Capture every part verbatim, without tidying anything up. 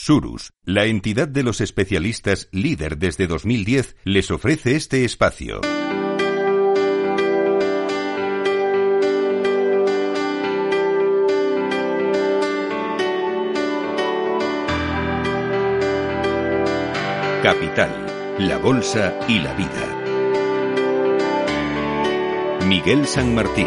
Surus, la entidad de los especialistas líder desde dos mil diez, les ofrece este espacio. Capital, la bolsa y la vida. Miguel San Martín.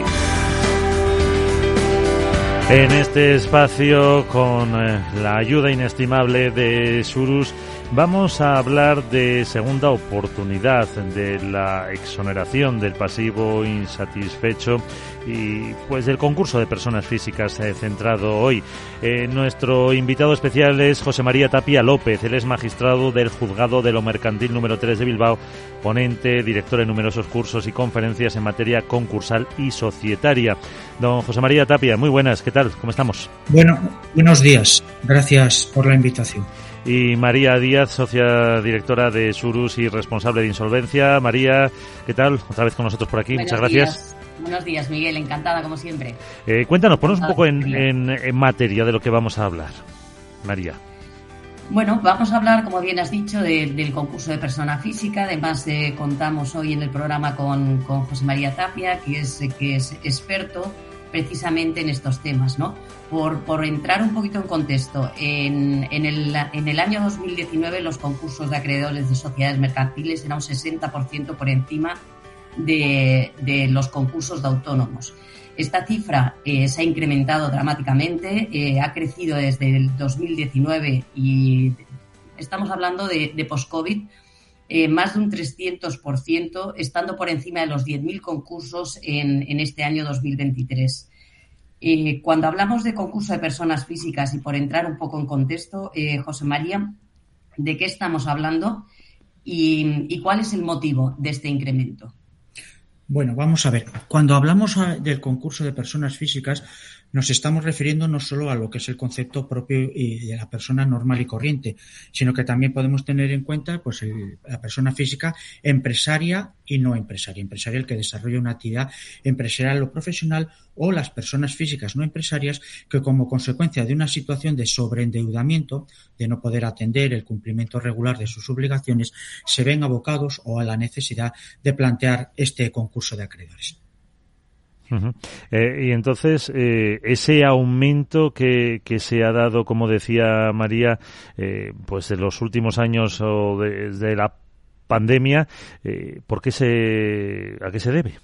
En este espacio, con eh, la ayuda inestimable de Surus, vamos a hablar de segunda oportunidad, de la exoneración del pasivo insatisfecho y pues del concurso de personas físicas eh, centrado hoy. Eh, nuestro invitado especial es José María Tapia López. Él es magistrado del Juzgado de lo Mercantil número tres de Bilbao, ponente, director en numerosos cursos y conferencias en materia concursal y societaria. Don José María Tapia, muy buenas, ¿qué tal? ¿Cómo estamos? Bueno, buenos días. Gracias por la invitación. Y María Díaz, socia directora de Surus y responsable de insolvencia. María, ¿qué tal? Otra vez con nosotros por aquí. Buenos Muchas gracias. Días. Buenos días, Miguel. Encantada, como siempre. Eh, cuéntanos, ponos un poco en, en, en materia de lo que vamos a hablar. María. Bueno, vamos a hablar, como bien has dicho, de, del concurso de persona física. Además, eh, contamos hoy en el programa con, con José María Tapia, que es, que es experto precisamente en estos temas, ¿no? Por, por entrar un poquito en contexto, en, en, el, en el año dos mil diecinueve los concursos de acreedores de sociedades mercantiles eran un sesenta por ciento por encima de, de los concursos de autónomos. Esta cifra eh, se ha incrementado dramáticamente, eh, ha crecido desde el dos mil diecinueve y estamos hablando de, de post-COVID, eh, más de un trescientos por ciento, estando por encima de los diez mil concursos en, en este año dos mil veintitrés. Eh, cuando hablamos de concurso de personas físicas, y por entrar un poco en contexto, eh, José María, ¿de qué estamos hablando y, y cuál es el motivo de este incremento? Bueno, vamos a ver. Cuando hablamos del concurso de personas físicas, nos estamos refiriendo no solo a lo que es el concepto propio de la persona normal y corriente, sino que también podemos tener en cuenta pues el, la persona física empresaria y no empresaria. Empresaria el que desarrolla una actividad empresarial o profesional, o las personas físicas no empresarias que, como consecuencia de una situación de sobreendeudamiento, de no poder atender el cumplimiento regular de sus obligaciones, se ven abocados o a la necesidad de plantear este concurso de acreedores. Uh-huh. Eh, y entonces, eh, ese aumento que, que se ha dado, como decía María, eh, pues en los últimos años o desde de la pandemia, eh, ¿por qué se, a qué se debe?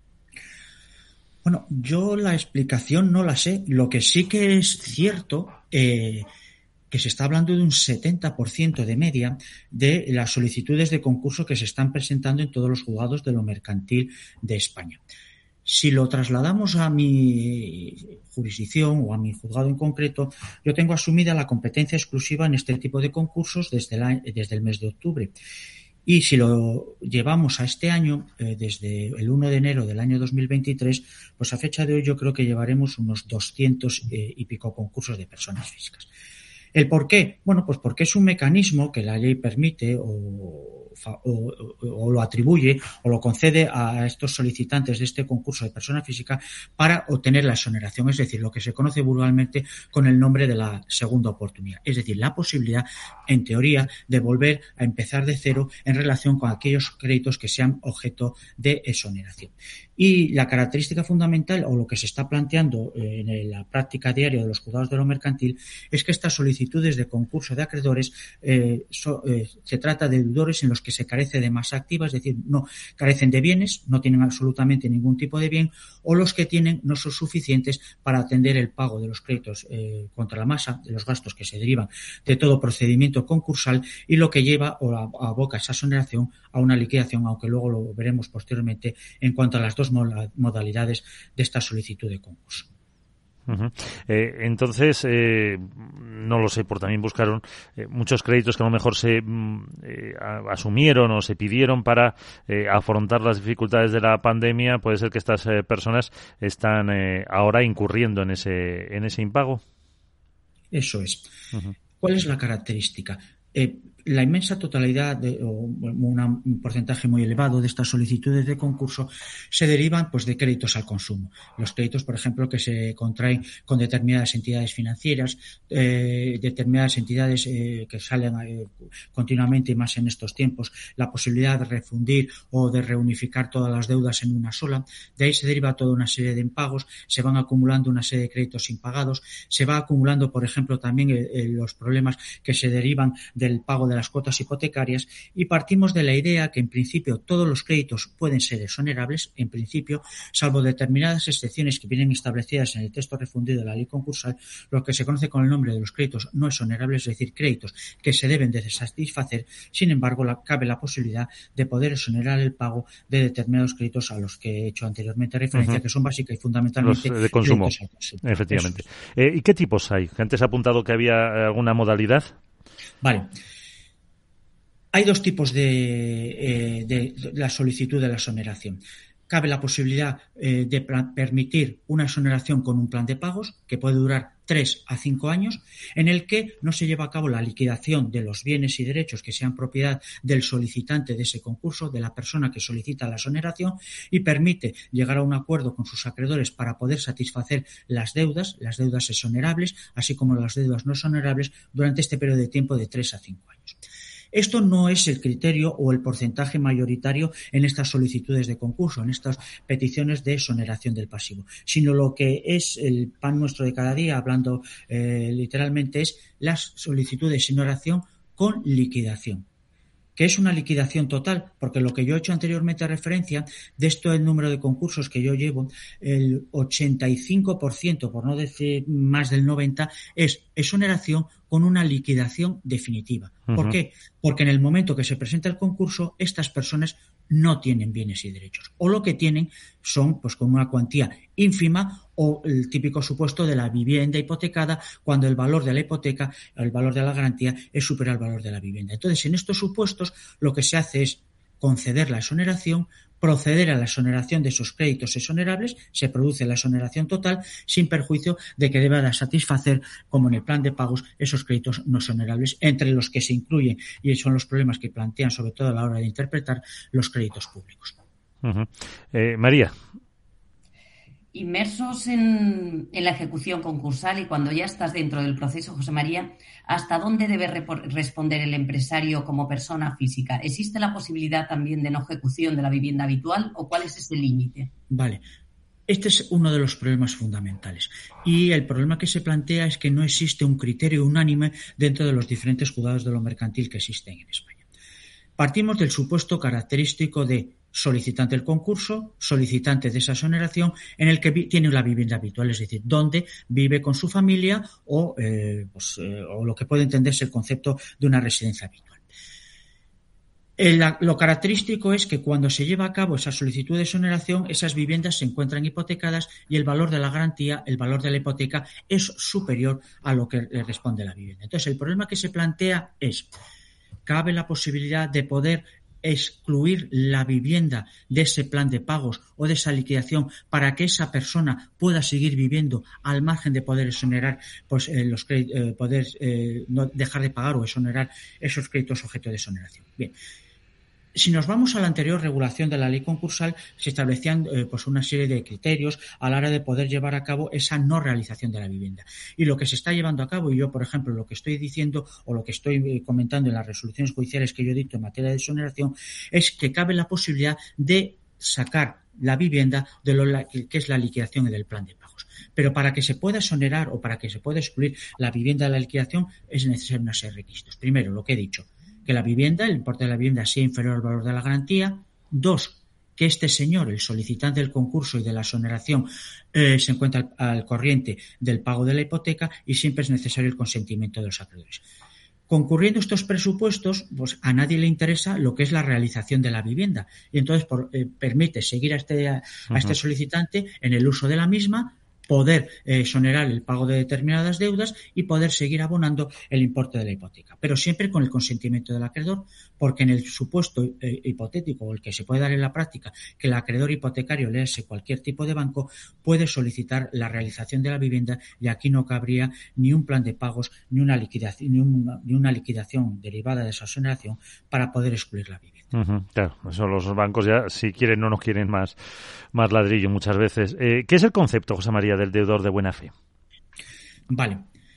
Bueno, yo la explicación no la sé. Lo que sí que es cierto, eh, que se está hablando de un setenta por ciento de media de las solicitudes de concurso que se están presentando en todos los juzgados de lo mercantil de España. Si lo trasladamos a mi jurisdicción o a mi juzgado en concreto, yo tengo asumida la competencia exclusiva en este tipo de concursos desde, la, desde el mes de octubre. Y si lo llevamos a este año, eh, desde el uno de enero del año dos mil veintitrés, pues a fecha de hoy yo creo que llevaremos unos doscientos eh, y pico concursos de personas físicas. ¿El por qué? Bueno, pues porque es un mecanismo que la ley permite o, o, o lo atribuye o lo concede a estos solicitantes de este concurso de persona física para obtener la exoneración, es decir, lo que se conoce vulgarmente con el nombre de la segunda oportunidad, es decir, la posibilidad, en teoría, de volver a empezar de cero en relación con aquellos créditos que sean objeto de exoneración. Y la característica fundamental, o lo que se está planteando en la práctica diaria de los juzgados de lo mercantil, es que estas solicitudes de concurso de acreedores eh, so, eh, se trata de deudores en los que se carece de masa activa, es decir, no carecen de bienes, no tienen absolutamente ningún tipo de bien, o los que tienen no son suficientes para atender el pago de los créditos eh, contra la masa, de los gastos que se derivan de todo procedimiento concursal, y lo que lleva o aboca esa exoneración a una liquidación, aunque luego lo veremos posteriormente en cuanto a las dos modalidades de esta solicitud de concurso. Uh-huh. Eh, entonces, eh, no lo sé, por también buscaron eh, muchos créditos que a lo mejor se eh, asumieron o se pidieron para eh, afrontar las dificultades de la pandemia. Puede ser que estas eh, personas están eh, ahora incurriendo en ese en ese impago. Eso es. Uh-huh. ¿Cuál es la característica? eh, la inmensa totalidad de, o una, un porcentaje muy elevado de estas solicitudes de concurso se derivan pues de créditos al consumo. Los créditos, por ejemplo, que se contraen con determinadas entidades financieras, eh, determinadas entidades eh, que salen eh, continuamente y más en estos tiempos, la posibilidad de refundir o de reunificar todas las deudas en una sola. De ahí se deriva toda una serie de impagos, se van acumulando una serie de créditos impagados, se va acumulando, por ejemplo, también eh, eh, los problemas que se derivan del pago de las cuotas hipotecarias, y partimos de la idea que en principio todos los créditos pueden ser exonerables, en principio, salvo determinadas excepciones que vienen establecidas en el texto refundido de la ley concursal, lo que se conoce con el nombre de los créditos no exonerables, es decir, créditos que se deben de satisfacer. Sin embargo, la, cabe la posibilidad de poder exonerar el pago de determinados créditos a los que he hecho anteriormente referencia, uh-huh. que son básicas y fundamentalmente los de consumo. consumo. Efectivamente. Eh, ¿Y qué tipos hay? Antes ha apuntado que había alguna modalidad. Vale. Hay dos tipos de, eh, de, de la solicitud de la exoneración. Cabe la posibilidad eh, de pra- permitir una exoneración con un plan de pagos que puede durar tres a cinco años, en el que no se lleva a cabo la liquidación de los bienes y derechos que sean propiedad del solicitante de ese concurso, de la persona que solicita la exoneración, y permite llegar a un acuerdo con sus acreedores para poder satisfacer las deudas, las deudas exonerables, así como las deudas no exonerables, durante este periodo de tiempo de tres a cinco años. Esto no es el criterio o el porcentaje mayoritario en estas solicitudes de concurso, en estas peticiones de exoneración del pasivo, sino lo que es el pan nuestro de cada día, hablando eh, literalmente, es las solicitudes de exoneración con liquidación. ¿Qué es una liquidación total? Porque lo que yo he hecho anteriormente a referencia, de esto el número de concursos que yo llevo, el ochenta y cinco por ciento, por no decir más del noventa por ciento, es exoneración con una liquidación definitiva. Uh-huh. ¿Por qué? Porque en el momento que se presenta el concurso, estas personas no tienen bienes y derechos. O lo que tienen son pues con una cuantía ínfima, o el típico supuesto de la vivienda hipotecada, cuando el valor de la hipoteca, el valor de la garantía, es superior al valor de la vivienda. Entonces, en estos supuestos, lo que se hace es conceder la exoneración, proceder a la exoneración de esos créditos exonerables, se produce la exoneración total, sin perjuicio de que deba de satisfacer, como en el plan de pagos, esos créditos no exonerables, entre los que se incluyen, y son los problemas que plantean, sobre todo a la hora de interpretar, los créditos públicos. Uh-huh. Eh, María. Inmersos en, en la ejecución concursal y cuando ya estás dentro del proceso, José María, ¿hasta dónde debe repor- responder el empresario como persona física? ¿Existe la posibilidad también de no ejecución de la vivienda habitual o cuál es ese límite? Vale. Este es uno de los problemas fundamentales. Y el problema que se plantea es que no existe un criterio unánime dentro de los diferentes juzgados de lo mercantil que existen en España. Partimos del supuesto característico de solicitante del concurso, solicitante de esa exoneración, en el que vi- tiene la vivienda habitual, es decir, donde vive con su familia o, eh, pues, eh, o lo que puede entenderse el concepto de una residencia habitual. El, lo característico es que cuando se lleva a cabo esa solicitud de exoneración, esas viviendas se encuentran hipotecadas y el valor de la garantía, el valor de la hipoteca, es superior a lo que le responde la vivienda. Entonces, el problema que se plantea es, ¿cabe la posibilidad de poder excluir la vivienda de ese plan de pagos o de esa liquidación para que esa persona pueda seguir viviendo al margen de poder exonerar, pues eh, los créditos, eh, poder eh, no dejar de pagar o exonerar esos créditos objeto de exoneración? Bien. Si nos vamos a la anterior regulación de la ley concursal, se establecían eh, pues una serie de criterios a la hora de poder llevar a cabo esa no realización de la vivienda. Y lo que se está llevando a cabo, y yo, por ejemplo, lo que estoy diciendo o lo que estoy eh, comentando en las resoluciones judiciales que yo dicto en materia de exoneración, es que cabe la posibilidad de sacar la vivienda de lo la, que es la liquidación y del plan de pagos. Pero para que se pueda exonerar o para que se pueda excluir la vivienda de la liquidación es necesario una serie de requisitos. Primero, lo que he dicho, que la vivienda, el importe de la vivienda sea inferior al valor de la garantía. Dos, que este señor, el solicitante del concurso y de la exoneración, eh, se encuentra al, al corriente del pago de la hipoteca, y siempre es necesario el consentimiento de los acreedores. Concurriendo estos presupuestos, pues a nadie le interesa lo que es la realización de la vivienda, y entonces por, eh, permite seguir a este, a, a este solicitante en el uso de la misma, poder eh, exonerar el pago de determinadas deudas y poder seguir abonando el importe de la hipoteca, pero siempre con el consentimiento del acreedor, porque en el supuesto eh, hipotético o el que se puede dar en la práctica, que el acreedor hipotecario, léase cualquier tipo de banco, puede solicitar la realización de la vivienda y aquí no cabría ni un plan de pagos ni una liquidación, ni una, ni una liquidación derivada de esa exoneración para poder excluir la vivienda. Uh-huh, claro, eso los bancos ya, si quieren, no nos quieren más, más ladrillo muchas veces. Eh, ¿Qué es el concepto, José María, del deudor de buena fe? Vale.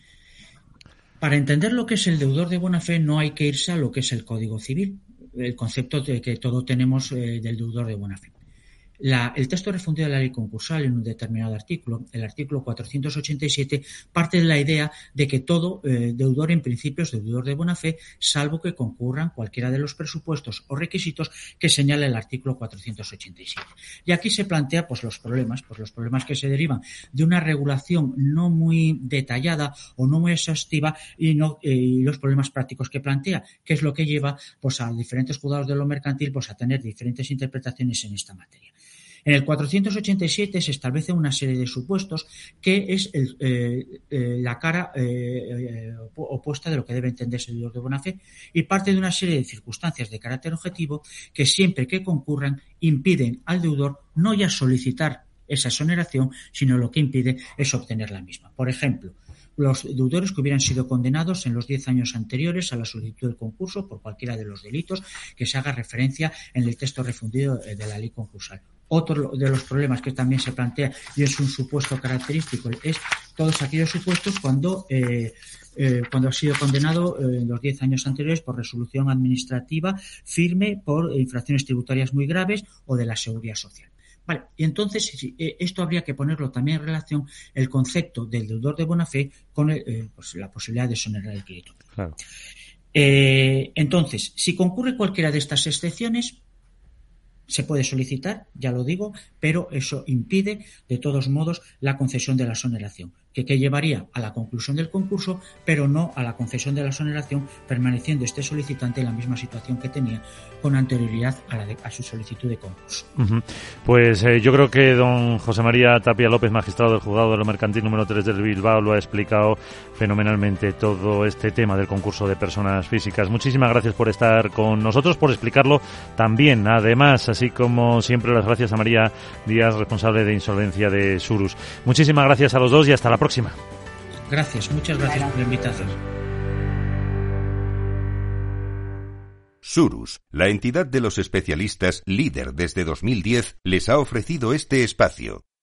Para entender lo que es el deudor de buena fe no hay que irse a lo que es el Código Civil, el concepto de que todos tenemos eh, del deudor de buena fe. La, el texto refundido de la ley concursal en un determinado artículo, el artículo cuatrocientos ochenta y siete, parte de la idea de que todo eh, deudor en principio es deudor de buena fe, salvo que concurran cualquiera de los presupuestos o requisitos que señala el artículo cuatrocientos ochenta y siete. Y aquí se plantea pues los problemas, pues los problemas que se derivan de una regulación no muy detallada o no muy exhaustiva y, no, eh, y los problemas prácticos que plantea, que es lo que lleva pues a diferentes juzgados de lo mercantil pues a tener diferentes interpretaciones en esta materia. En el cuatrocientos ochenta y siete se establece una serie de supuestos que es el, eh, eh, la cara eh, opuesta de lo que debe entenderse el deudor de buena fe y parte de una serie de circunstancias de carácter objetivo que siempre que concurran impiden al deudor no ya solicitar esa exoneración, sino lo que impide es obtener la misma. Por ejemplo, los deudores que hubieran sido condenados en los diez años anteriores a la solicitud del concurso por cualquiera de los delitos que se haga referencia en el texto refundido de la ley concursal. Otro de los problemas que también se plantea, y es un supuesto característico, es todos aquellos supuestos cuando, eh, eh, cuando ha sido condenado eh, en los diez años anteriores por resolución administrativa firme por infracciones tributarias muy graves o de la seguridad social. Vale, y entonces esto habría que ponerlo también en relación el concepto del deudor de buena fe con el, eh, pues la posibilidad de exonerar el crédito. Claro. Eh, entonces, si concurre cualquiera de estas excepciones, se puede solicitar, ya lo digo, pero eso impide, de todos modos, la concesión de la exoneración, que, que llevaría a la conclusión del concurso, pero no a la concesión de la exoneración, permaneciendo este solicitante en la misma situación que tenía con anterioridad a, la de, a su solicitud de concurso. Uh-huh. Pues eh, yo creo que don José María Tapia López, magistrado del Juzgado de lo Mercantil número tres del Bilbao, lo ha explicado fenomenalmente todo este tema del concurso de personas físicas. Muchísimas gracias por estar con nosotros, por explicarlo también, además, así como siempre las gracias a María Díaz, responsable de insolvencia de Surus. Muchísimas gracias a los dos y hasta la próxima. Gracias, muchas gracias por la invitación. Surus, la entidad de los especialistas líder desde dos mil diez, les ha ofrecido este espacio.